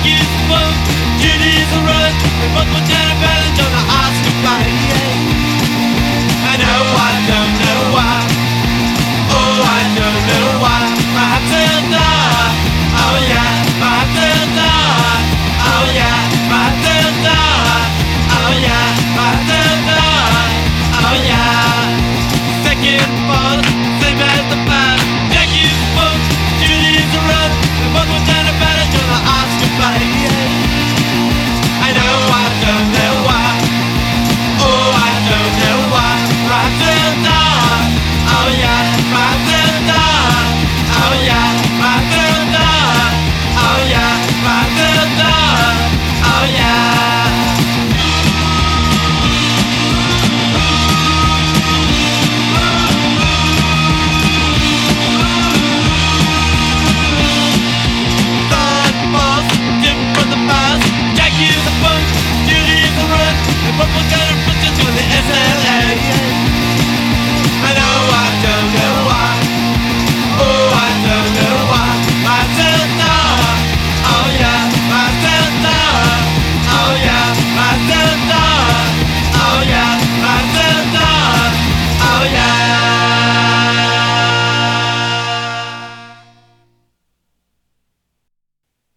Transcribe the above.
Jackie's a punk, Judy's a run. We both went down a village on the Oscar fight. I know I don't know why. Oh, I don't know why. My heart will die. Oh yeah, my heart will die. Oh yeah, my heart will die. Oh yeah, my heart will die. Oh yeah. Second fall, same as the past. Jackie's a punk, Judy's a run. We both went down a village on the Oscar fight. I know I don't know why. Oh, I don't know why. My heart will die. Oh yeah, my heart will die. Oh yeah, my heart will die. Oh yeah, my heart will die. Oh yeah. Thought falls, dim from the past. Jackie's a punk, Judy's a run. And purple got her put to the SLA. I know